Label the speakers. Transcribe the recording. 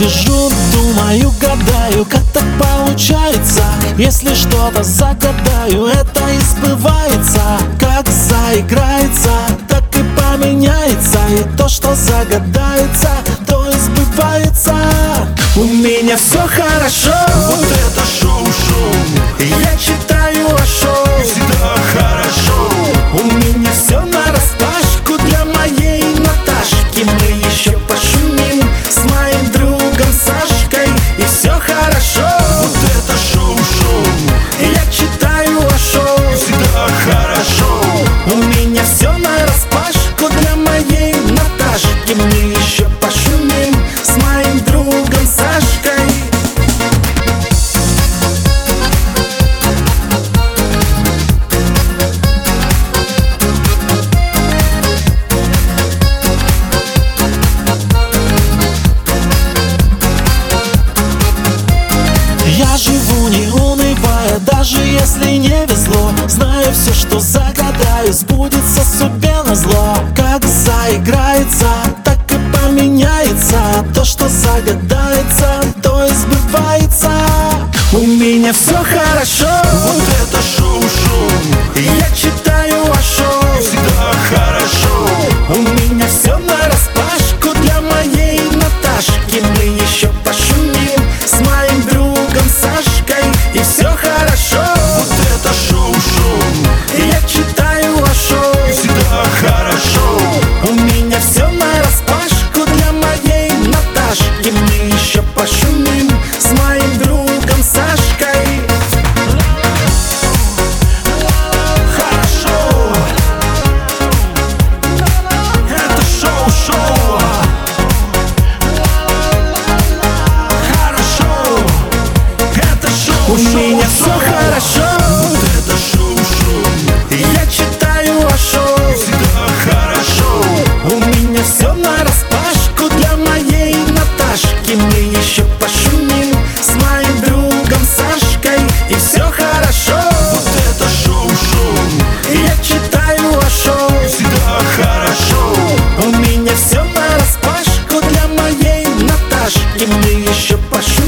Speaker 1: сижу, думаю, гадаю, как так получается. Если что-то загадаю, это и сбывается. Как заиграется, так и поменяется. И то, что загадается, то и сбывается. У меня все хорошо.
Speaker 2: Вот это шоу-шоу,
Speaker 1: Я читаю о шоу.
Speaker 2: всегда хорошо.
Speaker 1: У меня все нараспашку для моей Наташки. Мы еще пошумим с моим другом Сашкой, и все хорошо.
Speaker 2: Вот это шоу-шоу,
Speaker 1: Я читаю о шоу.
Speaker 2: всегда хорошо.
Speaker 1: У меня все нараспашку для моей Наташки. Мы еще пошумим с моим другом Сашкой. Я живу не унывая, даже если не везло. Знаю, все, что загадаю, сбудется судьбе назло. Как заиграется, так и поменяется. То, что загадается, то и сбывается. У меня все хорошо.
Speaker 2: Вот это шоу-шоу,
Speaker 1: Я читаю о шоу.
Speaker 2: всегда хорошо.
Speaker 1: У меня все нараспашку для моей Наташки. Мы еще пошумим с моим другом Сашкой, и все хорошо.
Speaker 2: Вот это шоу-шоу,
Speaker 1: Я читаю о шоу.
Speaker 2: всегда хорошо.
Speaker 1: У меня все нараспашку для моей Наташки. Мы еще пошумим с моим другом Сашкой.
Speaker 2: Хорошо. Это шоу-шоу. Хорошо. Это
Speaker 1: У
Speaker 2: шоу-шоу.
Speaker 1: меня все хорошо.
Speaker 2: Вот это шоу-шоу,
Speaker 1: Я читаю о шоу.
Speaker 2: всегда хорошо.
Speaker 1: У меня все нараспашку для моей Наташки. Мы еще пошумим с моим другом Сашкой, и все хорошо.
Speaker 2: Вот это шоу-шоу,
Speaker 1: Я читаю о шоу.
Speaker 2: всегда хорошо.
Speaker 1: У меня все нараспашку для моей Наташки. Мы еще пошумим